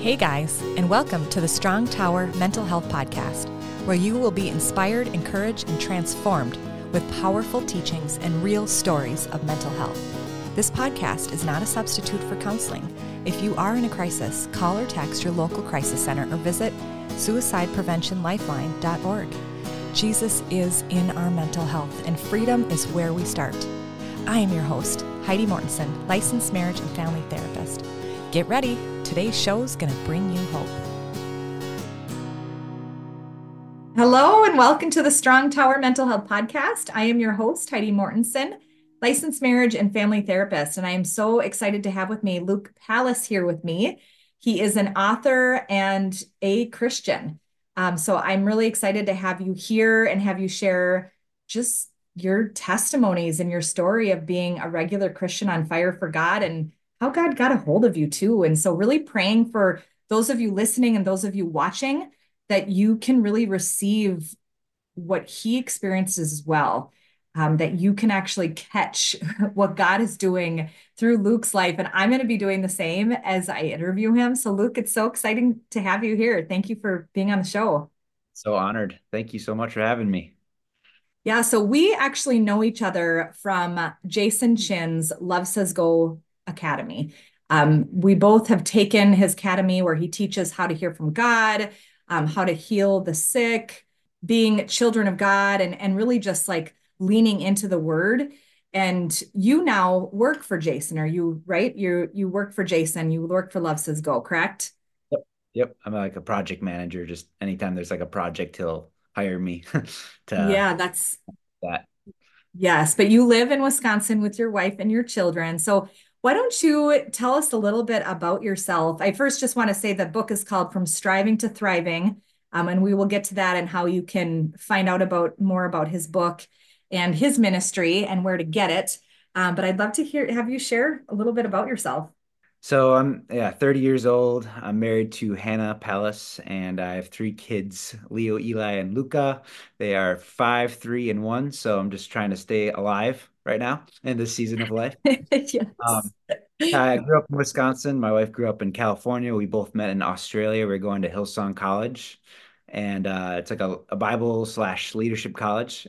Hey guys, and welcome to the Strong Tower Mental Health Podcast, where you will be inspired, encouraged, and transformed with powerful teachings and real stories of mental health. This podcast is not a substitute for counseling. If you are in a crisis, call or text your local crisis center or visit suicidepreventionlifeline.org. Jesus is in our mental health, and freedom is where we start. I am your host, Heidi Mortensen, licensed marriage and family therapist. Get ready. Today's show is going to bring you hope. Hello, and welcome to the Strong Tower Mental Health Podcast. I am your host, Heidi Mortensen, licensed marriage and family therapist, and I am so excited to have with me Luke Pallas here with me. He is an author and a Christian. So I'm really excited to have you here and have you share just your testimonies and your story of being a regular Christian on fire for God and how God got a hold of you too. And so really praying for those of you listening and those of you watching that you can really receive what he experiences as well, that you can actually catch what God is doing through Luke's life. And I'm going to be doing the same as I interview him. So Luke, it's so exciting to have you here. Thank you for being on the show. So honored. Thank you so much for having me. Yeah, so we actually know each other from Jason Chin's Love Says Go Academy. We both have taken his academy where he teaches how to hear from God, how to heal the sick, being children of God, and really just like leaning into the word. And you now work for Jason, are you right? You work for Jason, you work for Love Says Go, correct? Yep. Yep. I'm like a project manager. Just anytime there's like a project, he'll hire me to Yeah, that's that. yes, but you live in Wisconsin with your wife and your children. So why don't you tell us a little bit about yourself? I first just want to say the book is called From Striving to Thriving, and we will get to that and how you can find out about more about his book and his ministry and where to get it. But I'd love to have you share a little bit about yourself. So I'm 30 years old. I'm married to Hannah Pallas, and I have three kids, Leo, Eli, and Luca. They are 5, 3, and 1. So I'm just trying to stay alive right now in this season of life. Yes. Um, I grew up in Wisconsin. My wife grew up in California. We both met in Australia. We're going to Hillsong College, and it's like a Bible slash leadership college.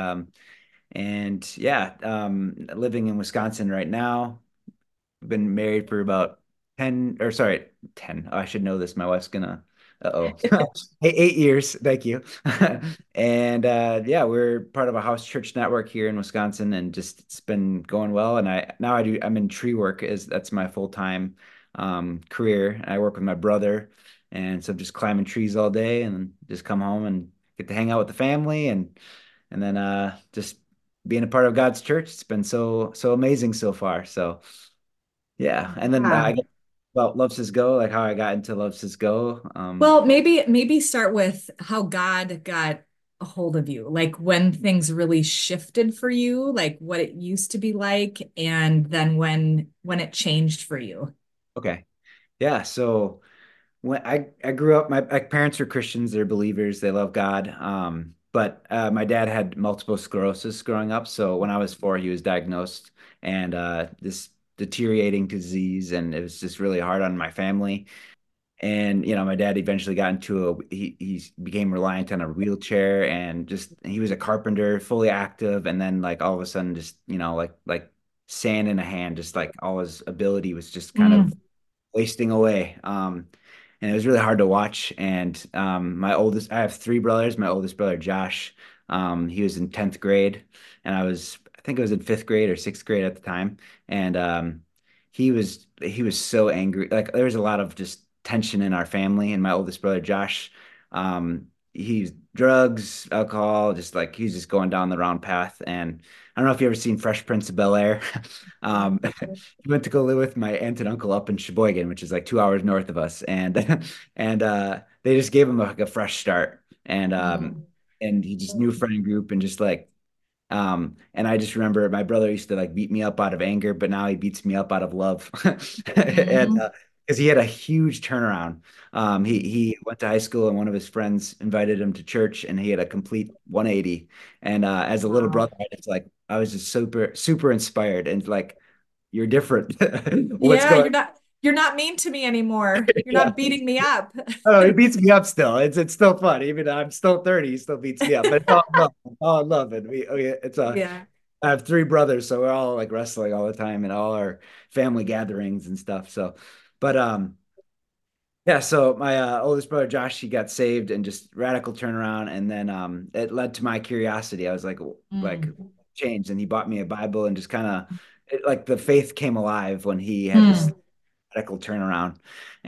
And living in Wisconsin right now. Been married for about 10, or sorry, 10. Oh, I should know this. My wife's gonna, uh-oh. 8 years. Thank you. And yeah, we're part of a house church network here in Wisconsin, and just it's been going well. And I'm in tree work, is that's my full-time career. I work with my brother, and so just climbing trees all day and just come home and get to hang out with the family and then just being a part of God's church. It's been so amazing so far. So yeah, and then I Yeah. guess about Love Says Go, like how I got into Love Says Go. Well, maybe start with how God got a hold of you, like when things really shifted for you, like what it used to be like, and then when it changed for you. Okay, yeah. So when I grew up, my parents are Christians, they're believers, they love God. But my dad had multiple sclerosis growing up, so when I was 4, he was diagnosed, and this deteriorating disease, and it was just really hard on my family. And my dad eventually got into he became reliant on a wheelchair, and just he was a carpenter, fully active, and then like all of a sudden just like sand in a hand, just like all his ability was just kind of Mm. wasting away. And it was really hard to watch. And I have three brothers. My oldest brother Josh, he was in 10th grade, and I think I was in 5th grade or 6th grade at the time. And he was so angry. Like there was a lot of just tension in our family. And my oldest brother Josh, he's drugs, alcohol, just like he's just going down the wrong path. And I don't know if you ever seen Fresh Prince of Bel-Air. He went to go live with my aunt and uncle up in Sheboygan, which is like 2 hours north of us, and and they just gave him like a fresh start, and he just new friend group, and just like and I just remember my brother used to like beat me up out of anger, but now he beats me up out of love. And Mhm. because he had a huge turnaround. He went to high school, and one of his friends invited him to church, and he had a complete 180. And as a little Wow. brother, I was just super inspired, and like, you're different. What's Yeah, going you're not. you're not mean to me anymore. You're Yeah. not beating me up. Oh, he beats me up still. It's still fun. Even though I'm still 30, he still beats me up. But it's all love. All love. And it's a Yeah. I have three brothers, so we're all like wrestling all the time and all our family gatherings and stuff. So, but yeah, so my oldest brother Josh, he got saved and just radical turnaround, and then it led to my curiosity. I was like Mm. changed, and he bought me a Bible and just kind of like the faith came alive when he had this Mm. radical turnaround.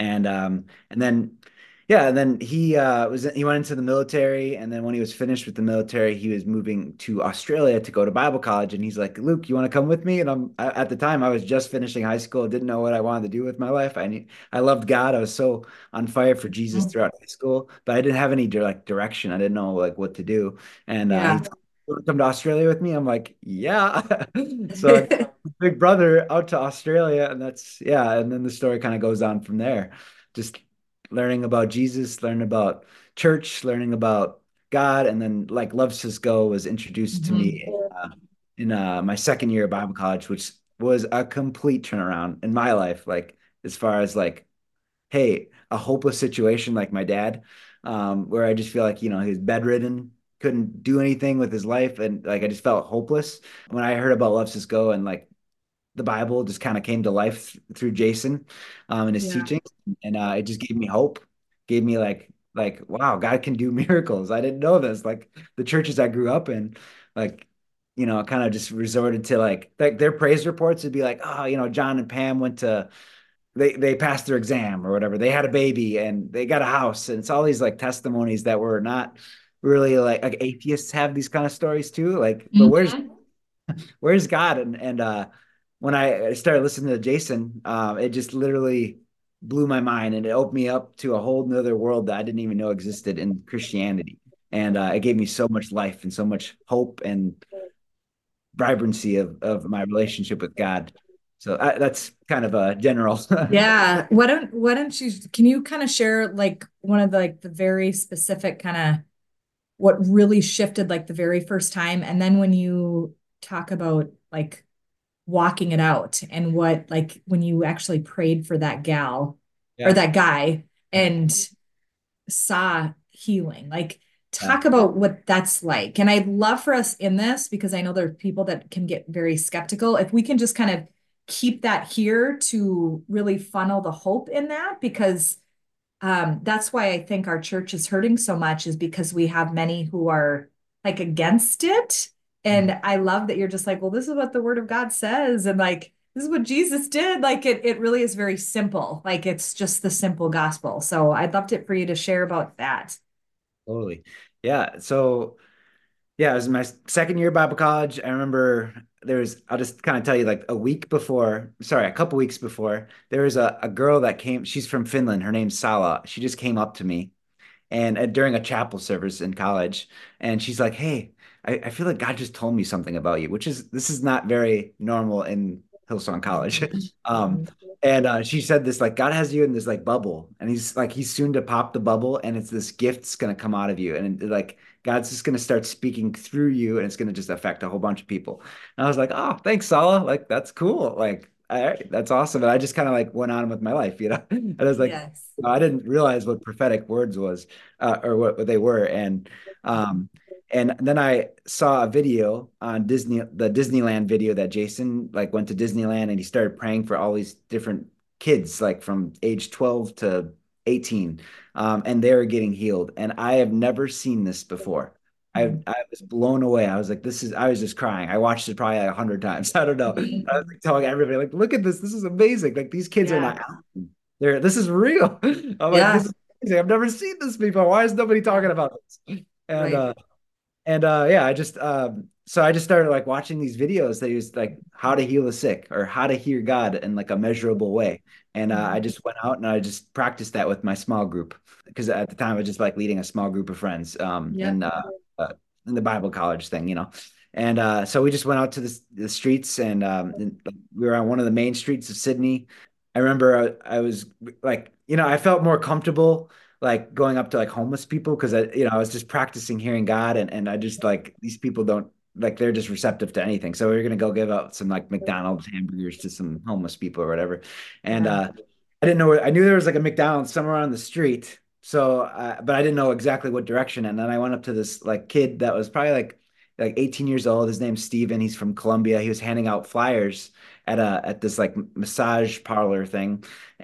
And then yeah, and then he went into the military, and then when he was finished with the military, he was moving to Australia to go to Bible college, and he's like, Luke, you want to come with me? And at the time I was just finishing high school, didn't know what I wanted to do with my life. I loved God. I was so on fire for Jesus Mm. throughout high school, but I didn't have any direction. I didn't know like what to do. And he Yeah. told me, "You want to come to Australia with me?" I'm like, yeah. So I big brother out to Australia, and that's yeah, and then the story kind of goes on from there. Just learning about Jesus, learning about church, learning about God, and then like Love Says Go was introduced to Mhm. me in my second year of Bible college, which was a complete turnaround in my life. Like as far as like, hey, a hopeless situation like my dad, where I just feel like he was bedridden, couldn't do anything with his life, and like I just felt hopeless. When I heard about Love Says Go and like the Bible just kind of came to life through Jason and his Yeah. teachings, and it just gave me hope, gave me like wow, God can do miracles. I didn't know this. Like the churches I grew up in, like kind of just resorted to like their praise reports would be like, oh, John and Pam went to they passed their exam or whatever. They had a baby and they got a house, and it's all these like testimonies that were not really like atheists have these kind of stories too. Like, but Mhm. where's God? And when I started listening to Jason, it just literally blew my mind, and it opened me up to a whole nother world that I didn't even know existed in Christianity. And it gave me so much life and so much hope and vibrancy of my relationship with God. So that's kind of a general. Yeah. Why don't you can you kind of share like one of the like the very specific kind of what really shifted like the very first time and then when you talk about like walking it out and what like when you actually prayed for that gal or Yeah. that guy and saw healing. Like, Yeah. talk about what that's like. And I'd love for us in this because I know there are people that can get very skeptical. If we can just kind of keep that here to really funnel the hope in that, because that's why I think our church is hurting so much, is because we have many who are like against it. And I love that you're just like, well, this is what the word of God says. And like, this is what Jesus did. Like it really is very simple. Like it's just the simple gospel. So I'd love it for you to share about that. Totally. Yeah. So yeah, it was my second year of Bible college. I remember I'll just kind of tell you like a couple weeks before, there was a girl that came, she's from Finland. Her name's Sala. She just came up to me and during a chapel service in college, and she's like, "Hey, I feel like God just told me something about you," which is this is not very normal in Hillsong College. Um, Mhm. and she said this like God has you in this like bubble, and he's soon to pop the bubble, and it's this gift's gonna come out of you, and like God's just gonna start speaking through you, and it's gonna just affect a whole bunch of people. And I was like, "Oh, thanks, Sala. Like that's cool. Like, all right, that's awesome." And I just kind of like went on with my life, you know. And I was like, Yes. I didn't realize what prophetic words was or what they were. And then I saw a video on the Disneyland video that Jason like went to Disneyland and he started praying for all these different kids, like from age 12 to 18. And they were getting healed. And I have never seen this before. I was blown away. I was like, I was just crying. I watched it probably like 100 times. I don't know. I was like telling everybody, like, look at this. This is amazing. Like these kids are not Yeah. acting. This is real. I'm like, this Yeah. is amazing. I've never seen this before. Why is nobody talking Yeah. about this? And Right. uh and yeah, I just started like watching these videos that use like how to heal the sick or how to hear God in like a measurable way. And I Mhm. just went out and I just practiced that with my small group because at the time I was just like leading a small group of friends Yep. uh, in the Bible college thing, you know. And so we just went out to the streets and we were on one of the main streets of Sydney. I remember I was like, I felt more comfortable like going up to like homeless people because I was just practicing hearing God and I just like these people don't like they're just receptive to anything. So we are gonna go give out some like McDonald's hamburgers to some homeless people or whatever. And Yeah. I didn't know where, I knew there was like a McDonald's somewhere on the street. So, but I didn't know exactly what direction. And then I went up to this like kid that was probably like 18 years old. His name's Steven. He's from Colombia. He was handing out flyers at this like massage parlor thing.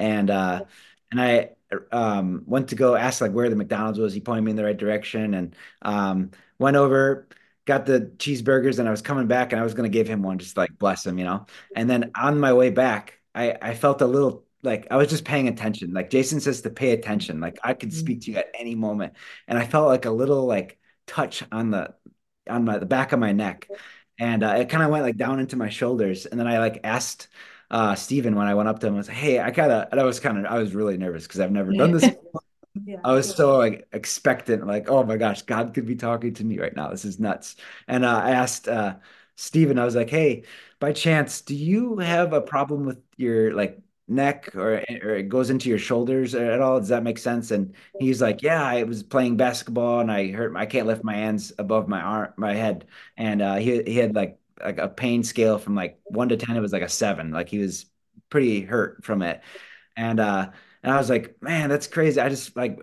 And I went to go ask like where the McDonald's was. He pointed me in the right direction and went over, got the cheeseburgers, and I was coming back and I was gonna give him one, just like bless him, you know. And then on my way back, I felt a little like I was just paying attention. Like Jason says to pay attention. Like I could speak to you at any moment. And I felt like a little like touch on the back of my neck. And it kind of went like down into my shoulders. And then I like asked Steven when I went up to him, I was like, hey, and I was really nervous because I've never done this. Yeah. I was so like expectant, like, oh my gosh, God could be talking to me right now. This is nuts. And I asked Steven, I was like, hey, by chance, do you have a problem with your like neck or it goes into your shoulders at all? Does that make sense? And he's like, yeah, I was playing basketball and I can't lift my hands above my head. And he had like a pain scale from like 1 to 10, it was like a 7. Like he was pretty hurt from it. And I was like, man, that's crazy. I just like,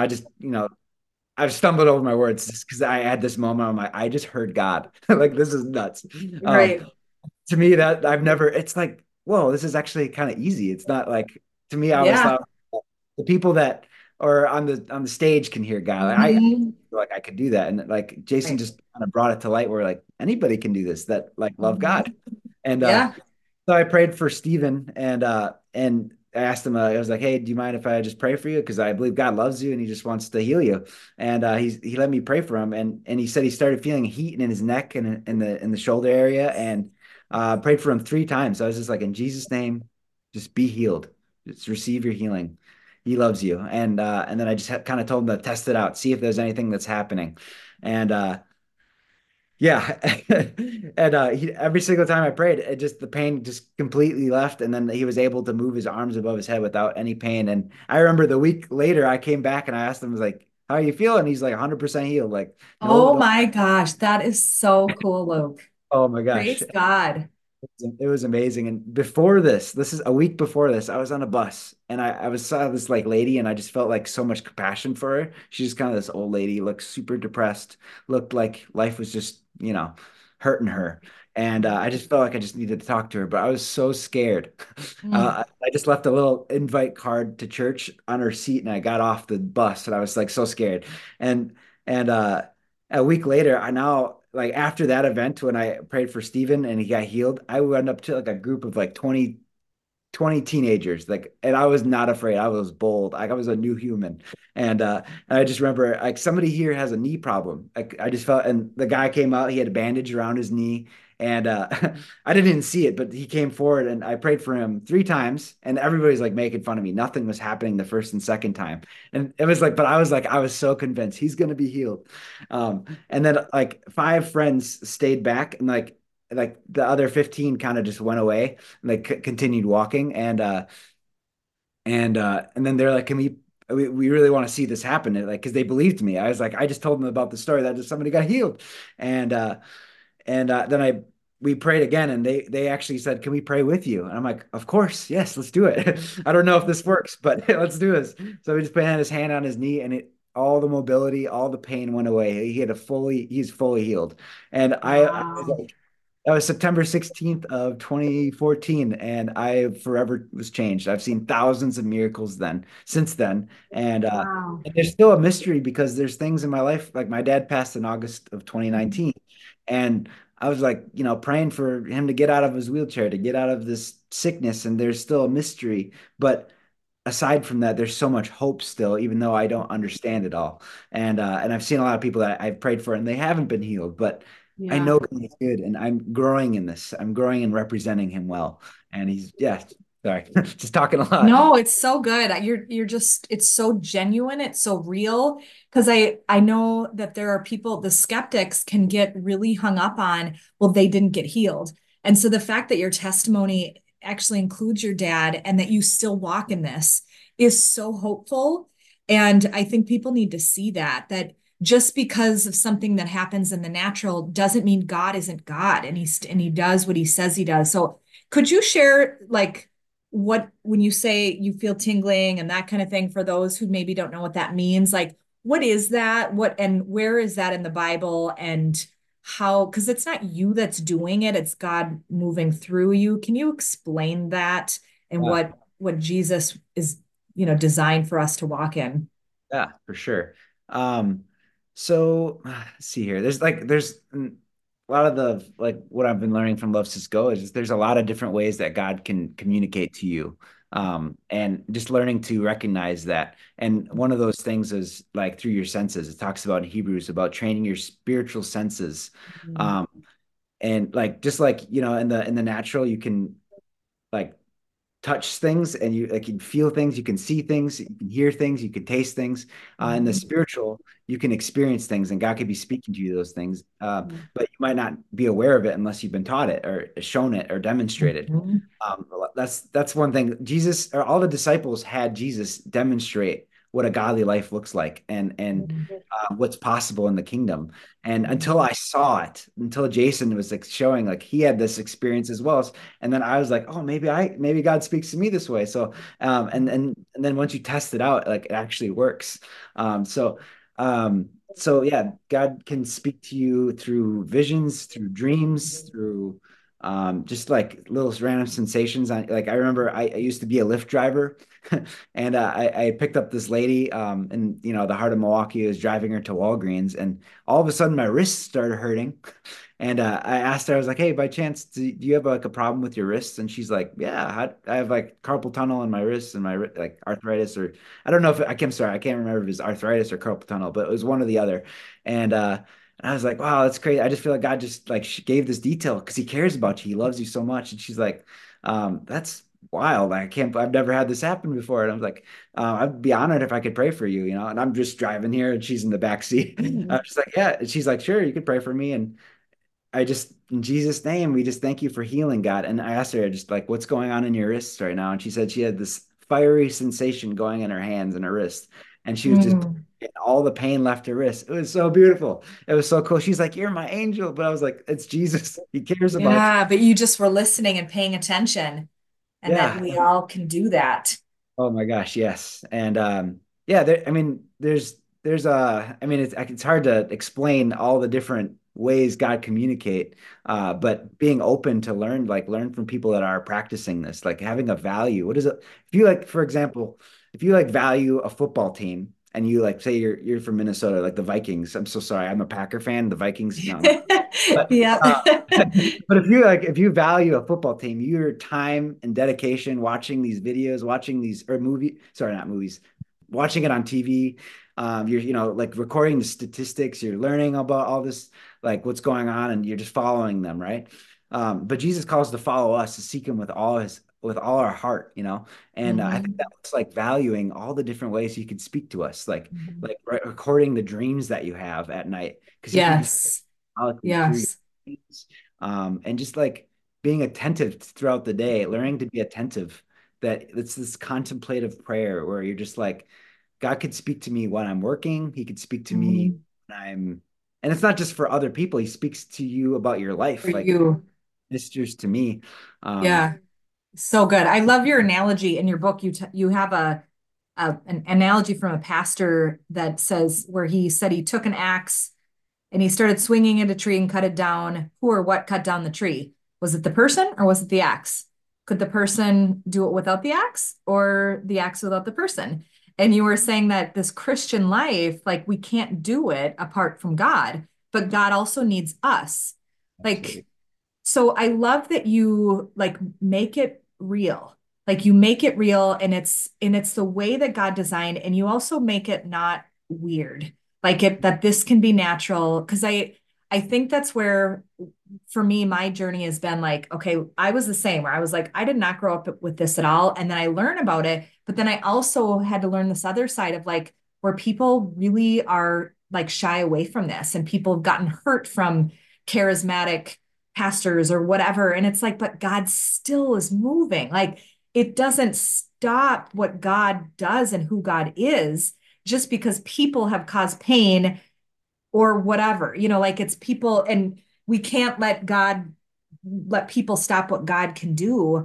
I've stumbled over my words just because I had this moment. I'm like, I just heard God. Like, this is nuts. Um, Right. to me, that I've never, it's like, whoa, this is actually kind of easy. It's not like, to me, I always Yeah. thought the people that are on the stage can hear God. Like, I Mhm. feel like I could do that. And like Jason Right. just kind of brought it to light where like anybody can do this that like love God. Mhm. And Yeah. so I prayed for Stephen and I asked him, I was like, hey, do you mind if I just pray for you? Because I believe God loves you and he just wants to heal you. And he let me pray for him. And he said he started feeling heat in his neck and in the shoulder area and prayed for him 3 times. I was just like, in Jesus' name, just be healed. Just receive your healing. He loves you. And then I just kind of told him to test it out, see if there's anything that's happening. And yeah. And every single time I prayed, the pain just completely left. And then he was able to move his arms above his head without any pain. And I remember the week later, I came back and I asked him, I was like, how are you feeling? He's like 100% healed. Like, no, Oh no. my gosh, that is so cool, Luke. Oh my gosh. Praise God. It was amazing. And before this is a week before this, I was on a bus and I saw this like lady and I just felt like so much compassion for her. She's kind of this old lady, looked super depressed, looked like life was just, hurting her. And I just felt like I just needed to talk to her, but I was so scared. Mm. I just left a little invite card to church on her seat and I got off the bus and I was like so scared. And and a week later, I now like after that event when I prayed for Stephen and he got healed, I went up to like a group of like 20 teenagers like and I was not afraid. I was bold. Like I was a new human. And I just remember like somebody here has a knee problem. Like I just felt and the guy came out, he had a bandage around his knee and I didn't even see it, but he came forward and I prayed for him 3 times and everybody's like making fun of me. Nothing was happening the first and second time. And it was like, but I was so convinced he's gonna be healed. And then like 5 friends stayed back and like the other 15 kind of just went away and they continued walking and then they're like can we really want to see this happen and, like because they believed me. I was like I just told them about the story that just somebody got healed and then I we prayed again and they actually said can we pray with you and I'm like of course yes let's do it. I don't know if this works but let's do this. So we just put his hand on his knee and it all the mobility all the pain went away. He's fully healed. And I was Wow. like that was September 16th of 2014, and I forever was changed. I've seen thousands of miracles since then. Wow. And there's still a mystery because there's things in my life, like my dad passed in August of Mhm. 2019. And I was like, praying for him to get out of his wheelchair, to get out of this sickness, and there's still a mystery. But aside from that, there's so much hope still, even though I don't understand it all. And I've seen a lot of people that I've prayed for and they haven't been healed, but I Yeah. know God is good and I'm growing in this. I'm growing and representing him well. And he's yeah, sorry, just talking a lot. No, it's so good. You're just it's so genuine, it's so real because I know that there are people the skeptics can get really hung up on well they didn't get healed. And so the fact that your testimony actually includes your dad and that you still walk in this is so hopeful. And I think people need to see that just because of something that happens in the natural doesn't mean God isn't God and he does what he says he does. So could you share like what, when you say you feel tingling and that kind of thing, for those who maybe don't know what that means, like what is that? What and where is that in the Bible? And how, because it's not you that's doing it, it's God moving through you. Can you explain that and Yeah. what Jesus is, designed for us to walk in? Yeah, for sure. Um, so let's see here. There's a lot of the like what I've been learning from Love Sis Go is just there's a lot of different ways that God can communicate to you. And just learning to recognize that. And one of those things is like through your senses. It talks about in Hebrews about training your spiritual senses. Mm, Um, and like just like, in the natural, you can like touch things and you like you feel things, you can see things, you can hear things, you can taste things. In the mhm, spiritual, you can experience things, and God could be speaking to you those things, mhm, but you might not be aware of it unless you've been taught it or shown it or demonstrated. mhm, That's one thing. Jesus or all the disciples had Jesus demonstrate what a godly life looks like and mhm, what's possible in the kingdom. And until mhm, I saw it, until Jason was like showing like he had this experience as well, and then I was like, oh, maybe God speaks to me this way. So and then once you test it out, like it actually works. So yeah, God can speak to you through visions, through dreams, through just like little random sensations. Like I remember I used to be a Lyft driver, and I picked up this lady in the heart of Milwaukee. I was driving her to Walgreens, and all of a sudden my wrists started hurting. And I asked her, I was like, "Hey, by chance, do you have like a problem with your wrists?" And she's like, "Yeah, I have like carpal tunnel in my wrists and like arthritis, or I don't know if I'm sorry, I can't remember if it's arthritis or carpal tunnel, but it was one or the other." And I was like, "Wow, that's crazy." I just feel like God just like gave this detail because He cares about you. He loves you so much. And she's like, "That's wild. I've never had this happen before." And I was like, "I'd be honored if I could pray for you, you know." And I'm just driving here, and she's in the back seat. I'm mhm. just like, "Yeah." And she's like, "Sure, you could pray for me." And I just, in Jesus' name, we just thank you for healing, God. And I asked her, just like, what's going on in your wrists right now? And she said she had this fiery sensation going in her hands and her wrist. And she was just, Mm. all the pain left her wrist. It was so beautiful. It was so cool. She's like, "You're my angel." But I was like, it's Jesus. He cares about you. Yeah, but you just were listening and paying attention, and that Yeah. we all can do that. Oh my gosh, yes. And yeah, I mean, there's I mean, it's hard to explain all the different ways God communicate, but being open to learn from people that are practicing this, like having a value. What is it? If you like, for example, if you like value a football team and you like say you're from Minnesota, like the Vikings. I'm so sorry, I'm a Packer fan. The Vikings, no. But Yeah. but if you value a football team, your time and dedication watching these videos, watching these or movie, sorry, not movies, watching it on TV, you're like recording the statistics, you're learning about all this, like what's going on, and you're just following them, right? But Jesus calls to follow us, to seek him with all our heart, and I think that Mhm. looks like valuing all the different ways he could speak to us, like Mhm. recording the dreams that you have at night, because he can be Yes. symbolically through your Yes. dreams. And just like being attentive throughout the day, learning to be attentive. That it's this contemplative prayer where you're just like, God could speak to me when I'm working. He could speak to me Mhm. when and it's not just for other people. He speaks to you about your For life, like you. ministers to me. Um, Yeah. So good. I love your analogy in your book. You have an analogy from a pastor that says where he said he took an axe and he started swinging at a tree and cut it down. Who or what cut down the tree? Was it the person or was it the axe? Could the person do it without the axe or the axe without the person? And you were saying that this Christian life, like we can't do it apart from God, but God also needs us. Like, Absolutely. so I love that you like make it real. Like you make it real and it's the way that God designed and you also make it not weird. Like it that this can be natural because I think that's where for me my journey has been like okay, I was the same where I was like I did not grow up with this at all and then I learned about it, but then I also had to learn this other side of like where people really are like shy away from this and people have gotten hurt from charismatic pastors or whatever. And it's like, but God still is moving. Like it doesn't stop what God does and who God is just because people have caused pain or whatever. Like it's people and we can't let people stop what God can do.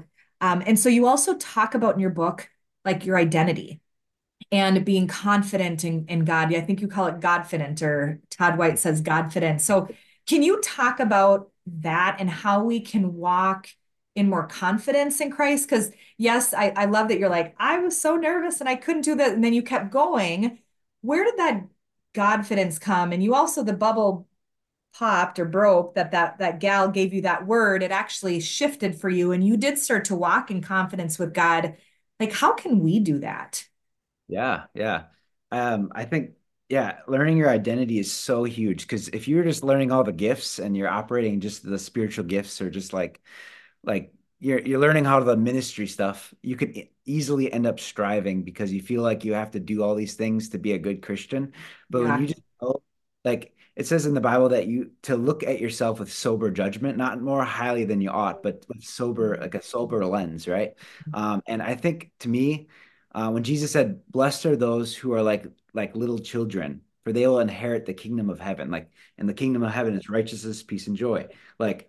And so you also talk about in your book, like your identity and being confident in God. I think you call it Godfident, or Todd White says Godfident. So, can you talk about that and how we can walk in more confidence in Christ? Because, yes, I love that you're like, I was so nervous and I couldn't do that. And then you kept going. Where did that Godfidence come? And you also, the bubble popped or broke that gal gave you that word. It actually shifted for you and you did start to walk in confidence with God. Like, how can we do that? Yeah, yeah. I think, yeah, learning your identity is so huge because if you're just learning all the gifts and you're operating just the spiritual gifts or just like you're learning how the ministry stuff, you could easily end up striving because you feel like you have to do all these things to be a good Christian. But when Yeah. you just know, like it says in the Bible that you to look at yourself with sober judgment, not more highly than you ought, but with sober, like a sober lens, right? And I think to me, when Jesus said, "Blessed are those who are like little children, for they will inherit the kingdom of heaven." Like, and the kingdom of heaven is righteousness, peace, and joy. Like,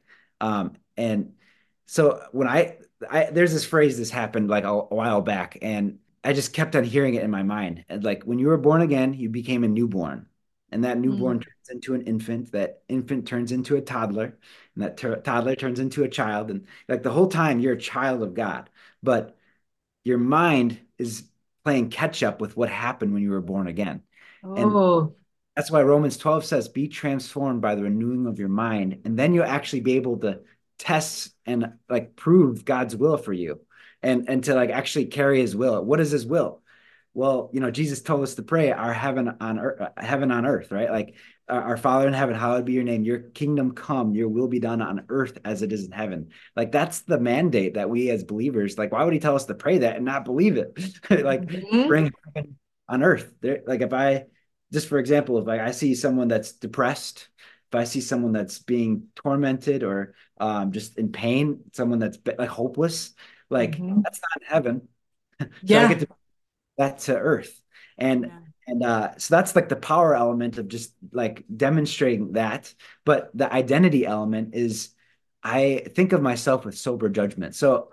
and so when I there's this phrase this happened like a while back, and I just kept on hearing it in my mind. And like when you were born again, you became a newborn, and that newborn Mm. turns into an infant. That infant turns into a toddler, and that toddler turns into a child. And like the whole time, you're a child of God, but your mind is playing catch up with what happened when you were born again. And Oh, that's why Romans 12 says, be transformed by the renewing of your mind. And then you'll actually be able to test and like prove God's will for you and to like actually carry his will. What is his will? Well, Jesus told us to pray our heaven on earth, right? Like our Father in heaven, hallowed be your name. Your kingdom come, your will be done on earth as it is in heaven. Like that's the mandate that we as believers, like, why would he tell us to pray that and not believe it? Like mhm. bring heaven on earth. There, like if I just for example, if I see someone that's depressed, if I see someone that's being tormented or just in pain, someone that's like hopeless, like Mhm. that's not heaven. So I get Yeah. to that to earth. And Yeah. so that's like the power element of just like demonstrating that. But the identity element is I think of myself with sober judgment. So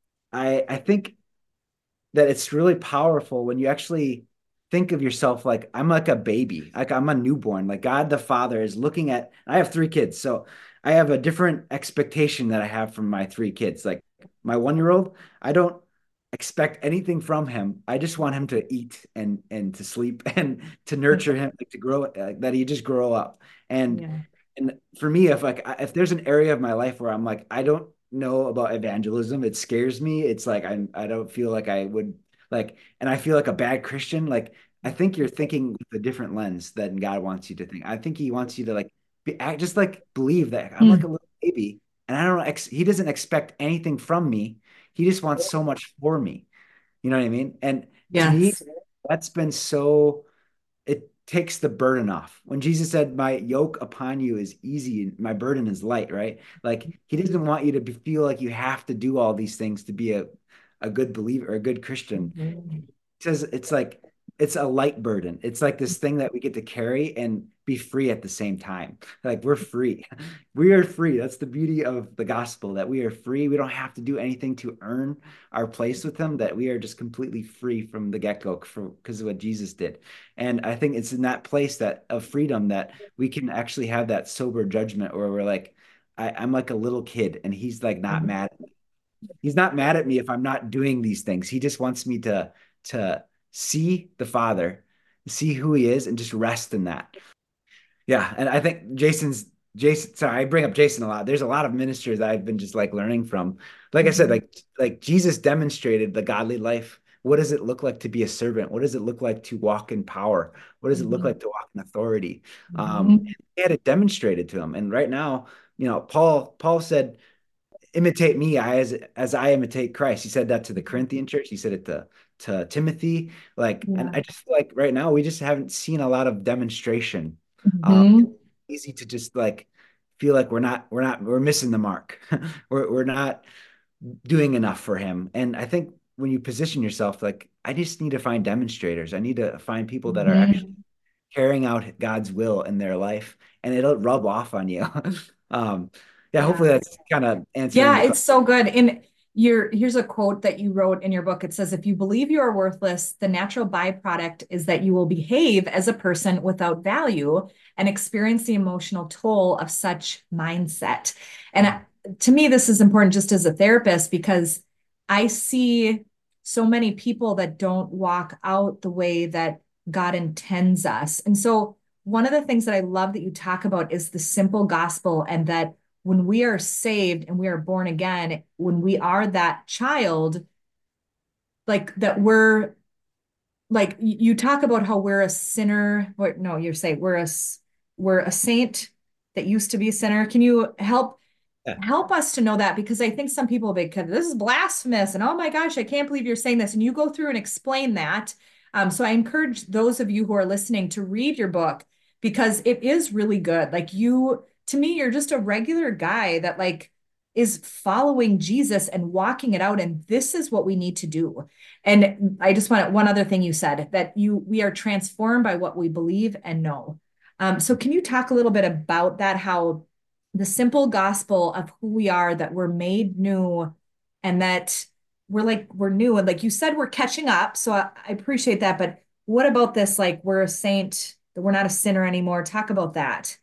I think that it's really powerful when you actually think of yourself like I'm like a baby, like I'm a newborn. Like God the Father is looking at, I have three kids, so I have a different expectation that I have from my three kids. Like my 1 year old, I don't expect anything from him. I just want him to eat and to sleep and to nurture him, like to grow, that he just grow up. And Yeah. and for me, if there's an area of my life where I'm like, I don't know about evangelism, it scares me. It's like I don't feel like I would like, and I feel like a bad Christian. Like I think you're thinking with a different lens than God wants you to think. I think He wants you to like just like believe that I'm like a Mm. little baby, and I don't He doesn't expect anything from me. He just wants so much for me. You know what I mean? And to me, Yes. that's been so it takes the burden off. When Jesus said, "My yoke upon you is easy and my burden is light," right? Like he doesn't want you to feel like you have to do all these things to be a good believer or a good Christian. Mhm. Says it's like it's a light burden. It's like this thing that we get to carry and be free at the same time. Like we're free. We are free. That's the beauty of the gospel that we are free. We don't have to do anything to earn our place with him, that we are just completely free from the get-go because of what Jesus did. And I think it's in that place that of freedom that we can actually have that sober judgment where we're like, I'm like a little kid and he's like not mad at me. He's not mad at me if I'm not doing these things. He just wants me to see the Father, see who he is, and just rest in that. Yeah, and I think Jason. Sorry, I bring up Jason a lot. There's a lot of ministers that I've been just like learning from. Like I said, Mhm. like Jesus demonstrated the godly life. What does it look like to be a servant? What does it look like to walk in power? What does it look Mhm. like to walk in authority? Mhm. He had it demonstrated to him. And right now, Paul said, imitate me as I imitate Christ. He said that to the Corinthian church. He said it to Timothy. Like, and Yeah. I just feel like right now we just haven't seen a lot of demonstration. It's Mhm. easy to just like feel like we're missing the mark. We're not doing enough for him. And I think when you position yourself, like I just need to find demonstrators. I need to find people that are actually Mhm. carrying out God's will in their life, and it'll rub off on you. Um, yeah, hopefully Yeah. that's kind of answering Yeah, your it's question. so good. And Here's a quote that you wrote in your book. It says, if you believe you are worthless, the natural byproduct is that you will behave as a person without value and experience the emotional toll of such mindset. And to me, this is important just as a therapist because I see so many people that don't walk out the way that God intends us. And so, one of the things that I love that you talk about is the simple gospel, and that when we are saved and we are born again, when we are that child, like that we're like you talk about how we're a sinner. What no, you say we're a saint that used to be a sinner. Can you Yeah. help us to know that? Because I think some people will be, this is blasphemous, and oh my gosh, I can't believe you're saying this. And you go through and explain that. So I encourage those of you who are listening to read your book because it is really good. Like you, to me, you're just a regular guy that like is following Jesus and walking it out. And this is what we need to do. And I just want one other thing you said that we are transformed by what we believe and know. So can you talk a little bit about that? How the simple gospel of who we are, that we're made new and that we're new. And like you said, we're catching up. So I appreciate that. But what about this? Like we're a saint, that we're not a sinner anymore. Talk about that.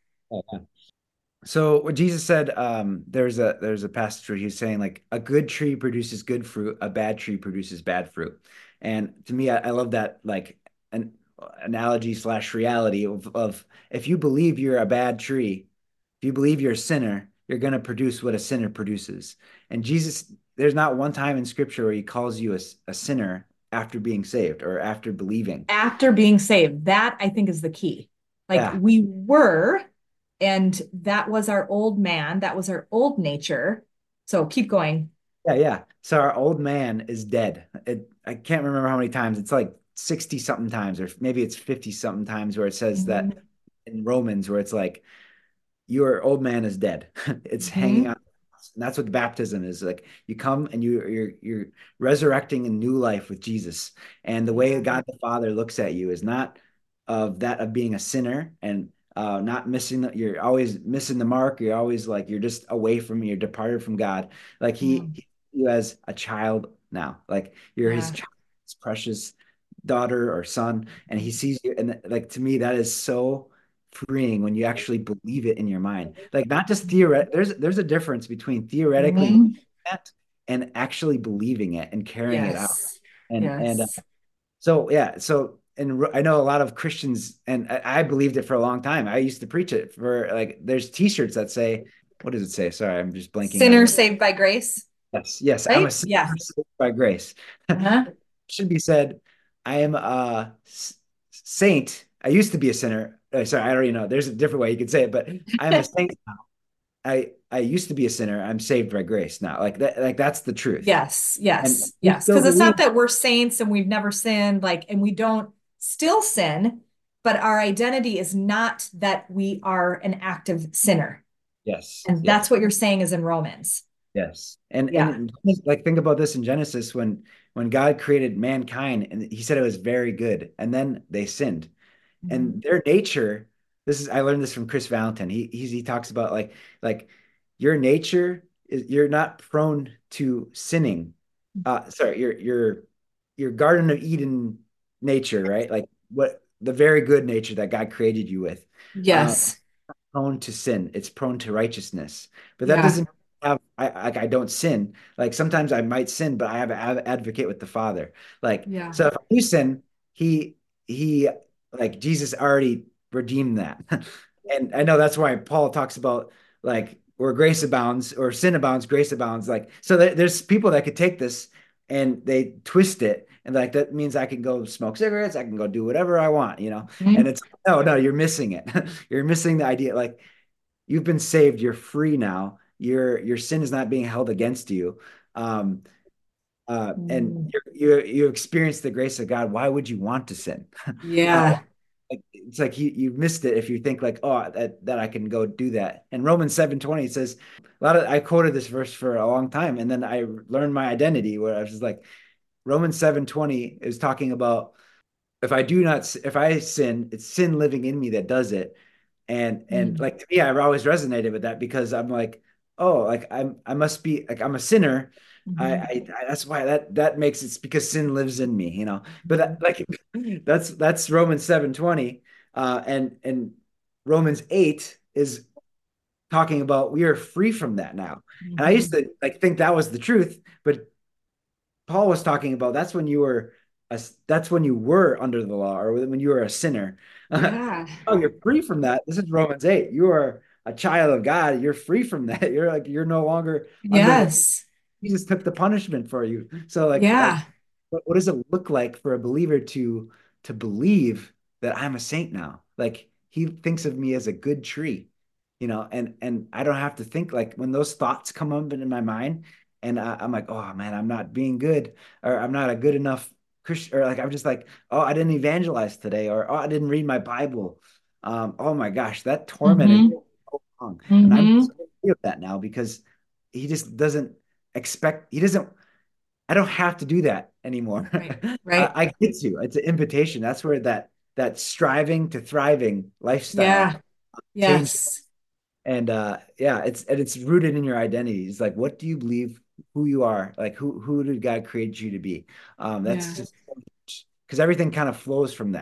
So what Jesus said, there's a passage where he's saying like a good tree produces good fruit, a bad tree produces bad fruit. And to me, I love that like an analogy slash reality of if you believe you're a bad tree, if you believe you're a sinner, you're going to produce what a sinner produces. And Jesus, there's not one time in scripture where he calls you a sinner after being saved or after believing. After being saved, that I think is the key. Like Yeah. we were, and that was our old man, that was our old nature. So keep going. Yeah, yeah. So our old man is dead. I can't remember how many times. It's like 60 something times, or maybe it's 50 something times where it says that Mhm. in Romans, where it's like, your old man is dead. It's hanging Mhm. on. And that's what baptism is. Like you come and you're resurrecting a new life with Jesus. And the way Yeah. God the Father looks at you is not of that of being a sinner and not missing you're always missing the mark. You're always like you're just away from you're departed from God. Like Mm. he you as a child now. Like you're his Yeah. child, his precious daughter or son, and he sees you. And like to me, that is so freeing when you actually believe it in your mind. Like not just theoret there's a difference between theoretically Mhm. that and actually believing it and carrying it out. Yes. And Yes. so yeah, so and I know a lot of Christians and I believed it for a long time. I used to preach it for like there's t-shirts that say, what does it say? Sorry, I'm just blanking on Sinner the saved by grace, yes, yes, I'm a right? sinner Yeah. saved by grace. Uh-huh. Should be said, I am a saint. I used to be a sinner. Sorry, I don't even know. There's a different way you could say it, but I'm a saint. I used to be a sinner. I'm saved by grace now. Like that, like that's the truth. Yes, And yes, we yes. still Because it's believe, not that we're saints and we've never sinned, like, and we don't still sin, but our identity is not that we are an active sinner. yes, And yes, that's what you're saying is in Romans. yes. Yeah. And like think about this in Genesis when God created mankind and he said it was very good, and then they sinned. Mhm. And their nature, this is I learned this from Chris Valentin. He talks about like your nature is you're not prone to sinning. Sorry, your Garden of Eden nature, right? Like what the very good nature that God created you with. Uh, Yes. Prone to sin. It's prone to righteousness. But that Yeah. doesn't have I don't sin. Like sometimes I might sin, but I have an advocate with the Father. Like Yeah. so if I do sin, he like Jesus already redeemed that. And I know that's why Paul talks about like where grace abounds or sin abounds, grace abounds. Like so there's people that could take this and they twist it and like that means I can go smoke cigarettes, I can go do whatever I want, you know. And Mhm. it's no, you're missing it. You're missing the idea. Like you've been saved, you're free now. Your sin is not being held against you. Um, and Mm. you experience the grace of God. Why would you want to sin? Uh, Yeah. it's like you missed it if you think like, oh, that I can go do that. And Romans 7:20 it says a lot of I quoted this verse for a long time, and then I learned my identity where I was just like, Romans 7:20 is talking about if I sin, it's sin living in me that does it. And Mm. like to me, I've always resonated with that because I'm like, oh, like I must be like I'm a sinner. Mhm. That's why that makes it's because sin lives in me, you know. But Mhm. like that's Romans 7:20, and Romans 8 is talking about we are free from that now. And I used Mhm. to like think that was the truth, but Paul was talking about that's when you were under the law or when you were a sinner. Yeah. Oh, you're free from that. This is Romans 8. You are a child of God. You're free from that. You're no longer under the Yes. Jesus took the punishment for you. So like Yeah. what does it look like for a believer to believe that I'm a saint now? Like he thinks of me as a good tree, you know, and I don't have to think like when those thoughts come up in my mind and I'm like, oh man, I'm not being good or I'm not a good enough Christian or like I'm just like, oh, I didn't evangelize today or oh, I didn't read my Bible. Oh my gosh, that tormented me Hmm. so long. And I'm Hmm. so free of that now because he just doesn't he doesn't I don't have to do that anymore. Right. Right. I get to. It's an invitation. That's where that striving to thriving lifestyle Yeah. changed. Yes. And yeah, it's rooted in your identity. It's like what do you believe who you are? Like who did God create you to be? That's Yeah. just because everything kind of flows from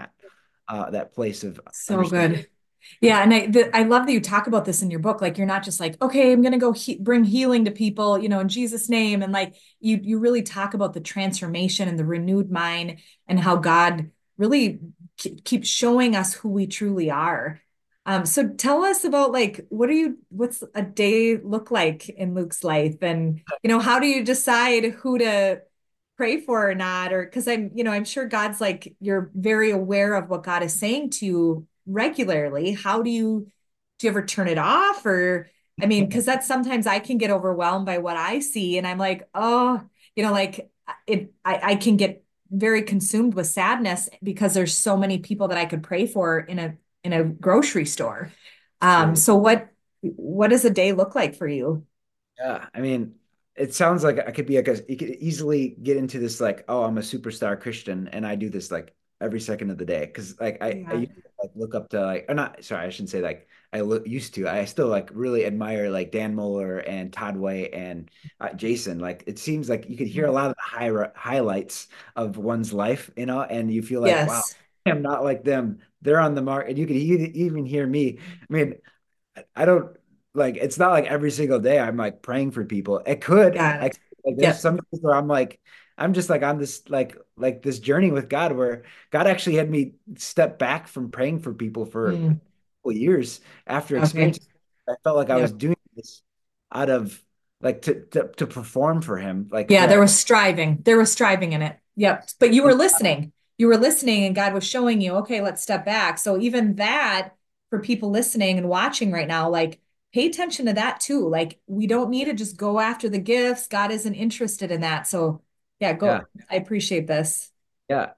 that place of So understanding. good. Yeah, and I love that you talk about this in your book. Like you're not just like, okay, I'm gonna go bring healing to people, in Jesus' name, and like you really talk about the transformation and the renewed mind and how God really keeps showing us who we truly are. So tell us about like what's a day look like in Luke's life, and how do you decide who to pray for or not, or because I'm sure God's like you're very aware of what God is saying to you regularly. How do you ever turn it off? Or I mean, because that's sometimes I can get overwhelmed by what I see and I'm like, oh, like I can get very consumed with sadness because there's so many people that I could pray for in a grocery store. True. So what does a day look like for you? Yeah, I mean, it sounds like I could be like you could easily get into this like, oh, I'm a superstar Christian, and I do this like every second of the day because like I Yeah. used to like look up to like or not sorry I shouldn't say like used to I still like really admire like Dan Moeller and Todd White and Jason. Like it seems like you could hear a lot of the highlights of one's life, you know, and you feel like wow, Yes. I'm not like them. They're on the mark, and you could even hear me. I mean, I don't like it's not like every single day I'm like praying for people. It could. Got I it. like there's Yep. some days where I'm like I'm just like on this like this journey with God where God actually had me step back from praying for people for a Mm. couple years after Okay. experiencing I felt like I was Yep. doing this out of like to perform for him like Yeah, for there that was striving. There was striving in it. Yep. But you were and listening. You were listening, and God was showing you, okay, let's step back. So even that for people listening and watching right now, like pay attention to that too. Like we don't need to just go after the gifts. God isn't interested in that. So yeah, yeah go. I appreciate this. yeah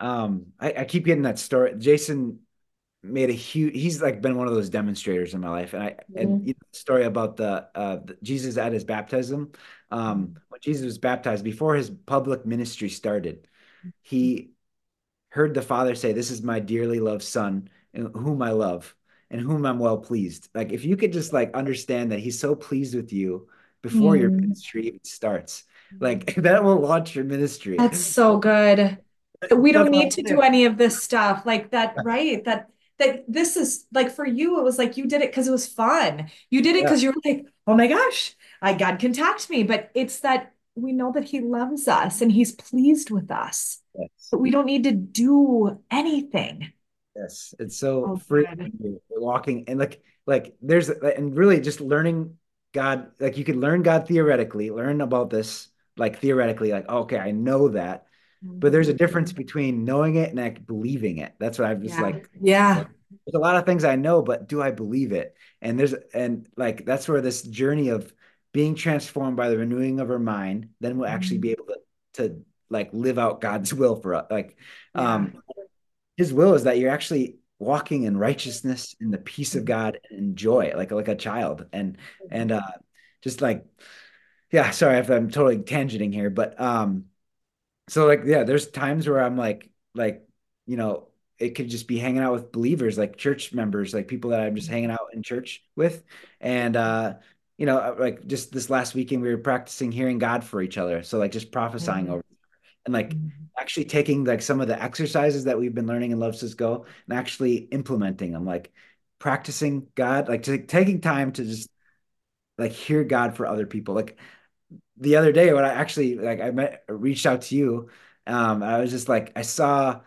I keep getting that story. Jason made a huge he's like been one of those demonstrators in my life and Mhm. you know the story about Jesus at his baptism when Jesus was baptized before his public ministry started he heard the father say this is my dearly loved son whom I love and whom I'm well pleased. Like if you could just like understand that he's so pleased with you before your Mm. ministry even starts, like that will launch your ministry. That's so good. We don't That's need all to I'm do any of this stuff like that, right? That this is like for you, it was like you did it because it was fun. You did it yeah because you were like, oh my gosh, God can talk to me. But it's that we know that He loves us and He's pleased with us. yes But we don't need to do anything. Yes, it's so Oh, free good. when you're walking and like there's and really just learning God like you could learn God theoretically, learn about this like theoretically like okay, I know that, but there's a Mhm. difference between knowing it and like believing it. That's what I'm just Yeah. like Yeah. there's a lot of things I know, but do I believe it? And like that's where this journey of being transformed by the renewing of our mind, then we'll actually be Mhm. able to like live out God's will for us. Like Yeah. his will is that you're actually walking in righteousness in the peace of God and joy, like a child. And just like yeah, sorry if I'm totally tangenting here, but so like yeah, there's times where I'm like you know it could just be hanging out with believers like church members like people that I'm just hanging out in church with and like just this last weekend, we were practicing hearing God for each other. So like just prophesying Mhm. over and like actually taking like some of the exercises that we've been learning in Love Says Go and actually implementing them, like practicing God, like taking time to just like hear God for other people. Like the other day when I actually like reached out to you, I was just like I saw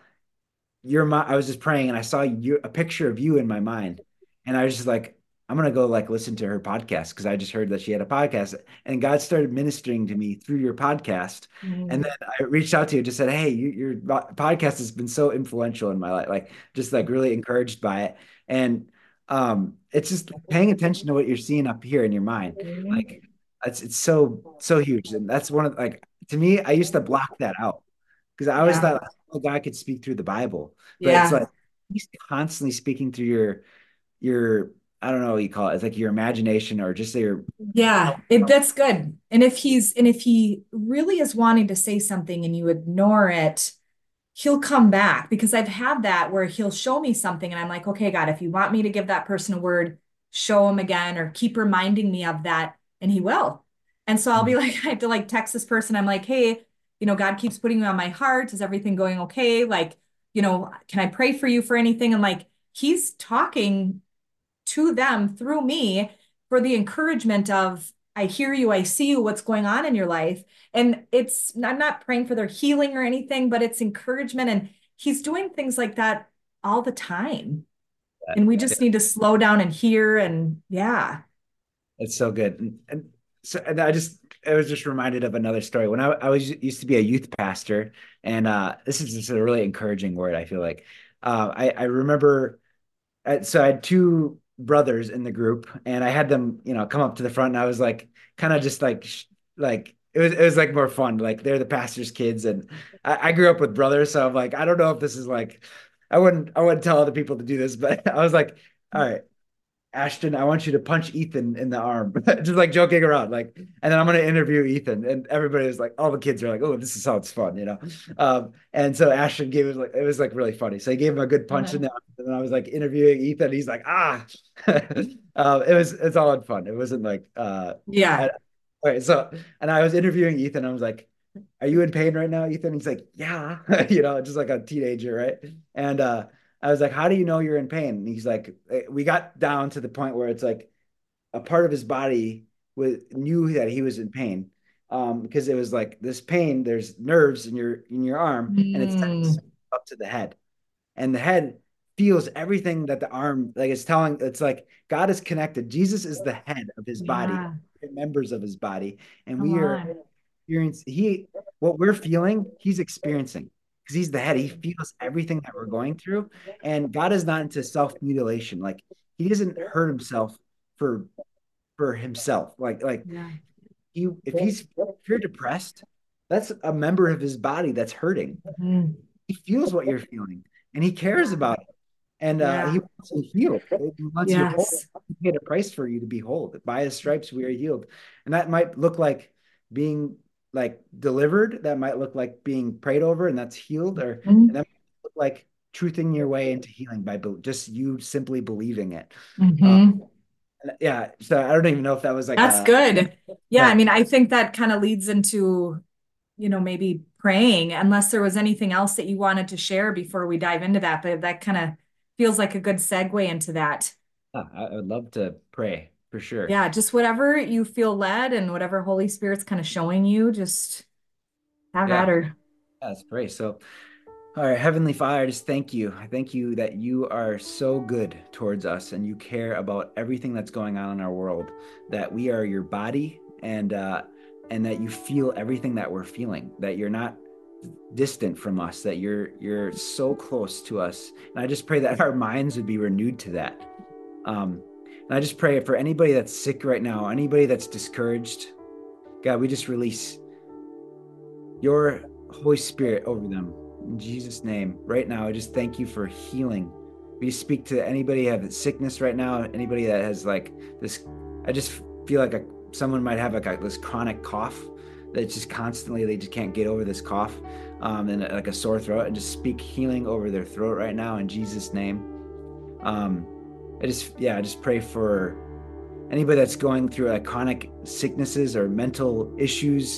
I was just praying and I saw a picture of you in my mind. And I was just like, I'm gonna go like listen to her podcast because I just heard that she had a podcast. And God started ministering to me through your podcast. And Mhm. then I reached out to you and just said, hey, your podcast has been so influential in my life, like just like really encouraged by it. And it's just paying attention to what you're seeing up here in your mind. Like it's so huge. And that's one of like to me, I used to block that out because I always Yeah. thought oh, God could speak through the Bible, but it's Yeah. like he's constantly speaking through your I don't know what you call it. It's like your imagination or just your Yeah, that's good. And if he really is wanting to say something and you ignore it, he'll come back because I've had that where he'll show me something and I'm like, okay, God, if you want me to give that person a word, show him again or keep reminding me of that, and he will. And so I'll be like, I have to like text this person. I'm like, hey, God keeps putting you on my heart. Is everything going okay? Like, can I pray for you for anything? And like he's talking to them through me for the encouragement of I hear you, I see you, what's going on in your life. And I'm not praying for their healing or anything, but it's encouragement. And he's doing things like that all the time. And we just need to slow down and hear. And yeah. it's so good. And so and I was just reminded of another story. When I was used to be a youth pastor, and this is just a really encouraging word, I feel like. I remember so I had two brothers in the group, and I had them, come up to the front, and I was like, kind of just like, like it was like more fun. Like they're the pastor's kids, and I grew up with brothers, so I'm like, I don't know if this is like, I wouldn't tell other people to do this, but I was like, all right, Ashton, I want you to punch Ethan in the arm, just like joking around, like, and then I'm gonna interview Ethan, and everybody was like, all the kids are like, oh, this sounds fun. And so Ashton gave it was like really funny. So he gave him a good punch in Uh-huh. the arm, and then I was like interviewing Ethan. He's like, ah, it's all in fun. It wasn't like, Yeah. all right, so and I was interviewing Ethan. I was like, "Are you in pain right now, Ethan?" He's like, "Yeah," just like a teenager, right? And I was like, "How do you know you're in pain?" And he's like, "We got down to the point where it's like a part of his body knew that he was in pain, because it was like this pain. There's nerves in your arm, and it's Mm, up to the head, and the head feels everything that the arm like is telling. It's like God is connected. Jesus is the head of his body, yeah. members of his body, and Come we are on. experience he what we're feeling, he's experiencing because he's the head. He feels everything that we're going through, and God is not into self-mutilation. Like he doesn't hurt himself for himself. Like Yeah. if you're depressed, that's a member of his body that's hurting. Mhm. He feels what you're feeling, and he cares Yeah. about it. And he Yeah. wants you healed. He wants you whole. Yes. He paid a price for you to be whole. By his stripes we are healed. And that might look like being like delivered. That might look like being prayed over, and that's healed. And that might look like truthing your way into healing by just you simply believing it. Uh, Mm-hmm. yeah. So I don't even know if that was like That's a good. Yeah, I yeah. mean, I think that kind of leads into, maybe praying, unless there was anything else that you wanted to share before we dive into that, but that kind of feels like a good segue into that. I would love to pray for sure. Yeah, just whatever you feel led and whatever Holy Spirit's kind of showing you, just have at Yeah. her. Let's pray. So all right, Heavenly Father, I just thank you. I thank you that you are so good towards us and you care about everything that's going on in our world, that we are your body, and that you feel everything that we're feeling, that you're not distant from us, that you're so close to us. And I just pray that our minds would be renewed to that. Um, and I just pray for anybody that's sick right now, anybody that's discouraged, God, we just release your Holy Spirit over them. In Jesus' name, right now, I just thank you for healing. We speak to anybody who has sickness right now, anybody that has like this. I just feel like someone might have like this chronic cough that just constantly they just can't get over this cough, and like a sore throat. And just speak healing over their throat right now in Jesus' name. I just pray for anybody that's going through chronic sicknesses or mental issues.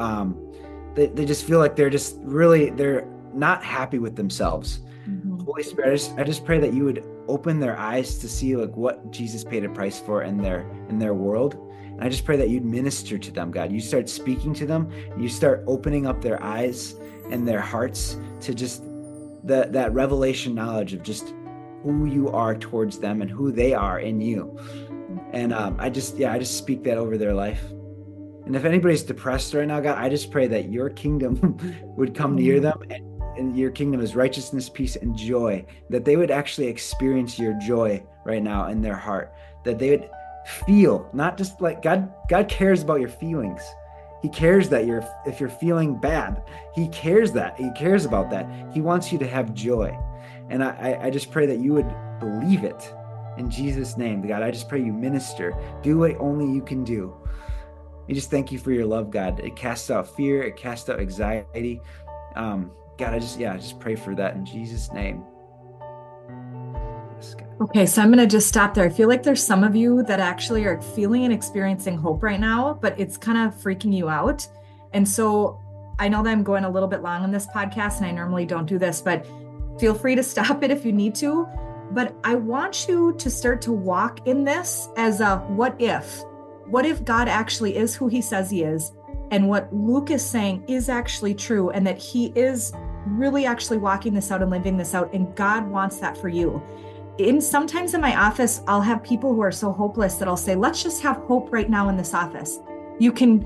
They just feel like they're not happy with themselves. Holy Spirit, I just pray that you would open their eyes to see like what Jesus paid a price for in their world. And I just pray that you'd minister to them, God. You start speaking to them, you start opening up their eyes and their hearts to just that revelation knowledge of just who you are towards them and who they are in you. And I just speak that over their life. And if anybody's depressed right now, God, I just pray that your kingdom would come near them, and your kingdom is righteousness, peace, and joy, that they would actually experience your joy right now in their heart, that they would feel, not just like God cares about your feelings. He cares that if you're feeling bad, he cares about that. He wants you to have joy. And I just pray that you would believe it in Jesus' name. God, I just pray you minister, do what only you can do. We just thank you for your love, God. It casts out fear. It casts out anxiety. God, I just pray for that in Jesus' name. Yes, God. Okay, so I'm going to just stop there. I feel like there's some of you that actually are feeling and experiencing hope right now, but it's kind of freaking you out. And so I know that I'm going a little bit long on this podcast, and I normally don't do this, but feel free to stop it if you need to. But I want you to start to walk in this as a what if. What if God actually is who he says he is, and what Luke is saying is actually true, and that he is really actually walking this out and living this out, and God wants that for you. Sometimes in my office, I'll have people who are so hopeless that I'll say, let's just have hope right now in this office. You can,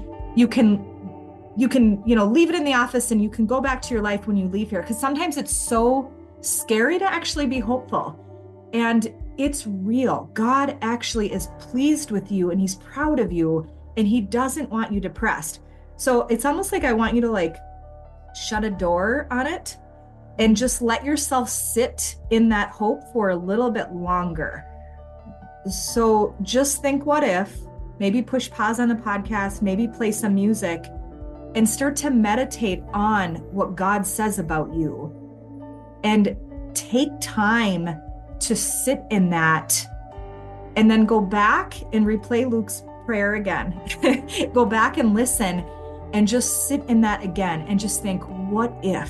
leave it in the office and you can go back to your life when you leave here. Because sometimes it's so scary to actually be hopeful. And it's real. God actually is pleased with you and he's proud of you and he doesn't want you depressed. So it's almost like I want you to shut a door on it and just let yourself sit in that hope for a little bit longer. So just think what if, maybe push pause on the podcast, maybe play some music and start to meditate on what God says about you and take time to sit in that, and then go back and replay Luke's prayer again. Go back and listen and just sit in that again and just think, what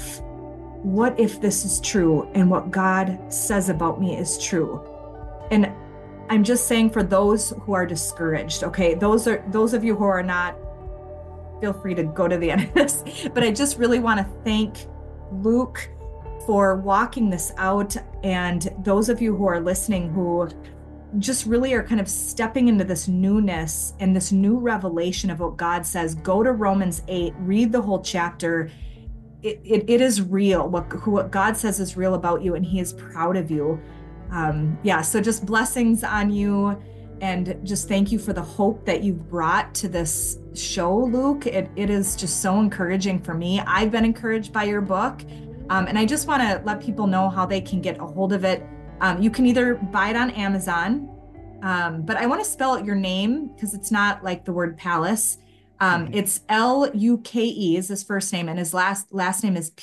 if this is true and what God says about me is true? And I'm just saying for those who are discouraged, okay, those of you who are not, feel free to go to the end of this, but I just really want to thank Luke for walking this out, and those of you who are listening who just really are kind of stepping into this newness and this new revelation of what God says. Go to Romans 8, read the whole chapter. It is real. What God says is real about you, and he is proud of you. So just blessings on you, and just thank you for the hope that you've brought to this show, Luke. It is just so encouraging for me. I've been encouraged by your book. And I just want to let people know how they can get a hold of it. You can either buy it on Amazon, but I want to spell out your name because it's not like the word palace. It's Luke is his first name, and his last name is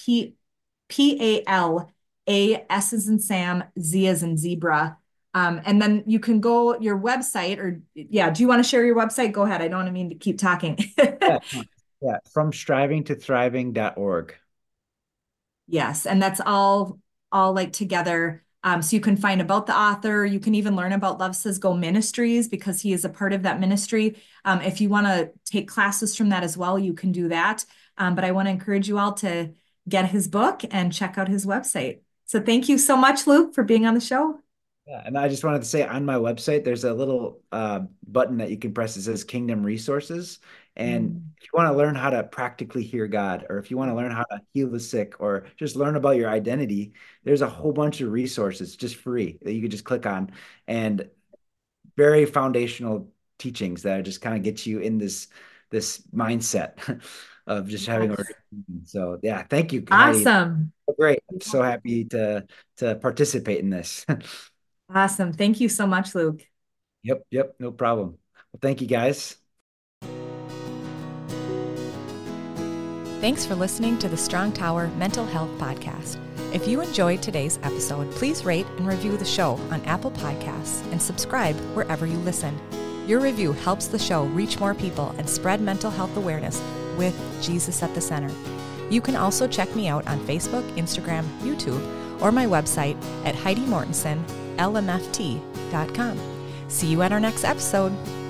Pala, S as in Sam, Z as in zebra. And then you can go your website, or do you want to share your website? Go ahead. I don't mean to keep talking. Yeah, from strivingtothriving.org. Yes, and that's all together. So you can find about the author. You can even learn about Love Says Go Ministries because he is a part of that ministry. If you want to take classes from that as well, you can do that. But I want to encourage you all to get his book and check out his website. So thank you so much, Luke, for being on the show. Yeah, and I just wanted to say on my website, there's a little button that you can press that says Kingdom Resources. And if you want to learn how to practically hear God, or if you want to learn how to heal the sick, or just learn about your identity, there's a whole bunch of resources just free that you could just click on, and very foundational teachings that just kind of get you in this mindset of just having a. So yeah, thank you. Awesome. Heidi. Great. I'm so happy to participate in this. Awesome. Thank you so much, Luke. Yep. No problem. Well, thank you guys. Thanks for listening to the Strong Tower Mental Health Podcast. If you enjoyed today's episode, please rate and review the show on Apple Podcasts and subscribe wherever you listen. Your review helps the show reach more people and spread mental health awareness with Jesus at the center. You can also check me out on Facebook, Instagram, YouTube, or my website at HeidiMortensonLMFT.com. See you at our next episode.